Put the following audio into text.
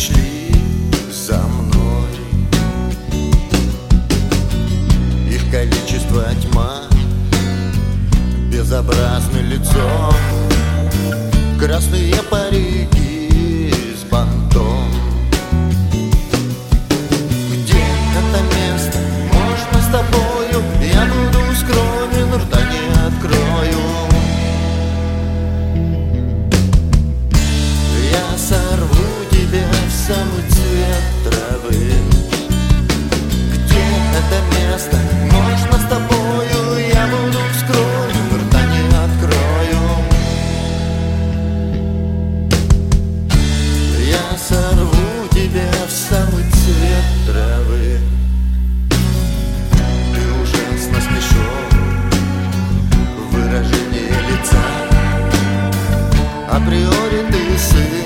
шли за мной. Их количество тьма, безобразное лицо, красные парики с бантом. Где это место? Можно с тобою? Я буду скромен, рта не открою. Я сорву тебя в самый цвет травы. Где это место? Можно с тобою? Я буду скромен, рта не открою. Я сорву тебя в самый цвет травы. Ты ужасно смешон, выражение лица. Априори ты сын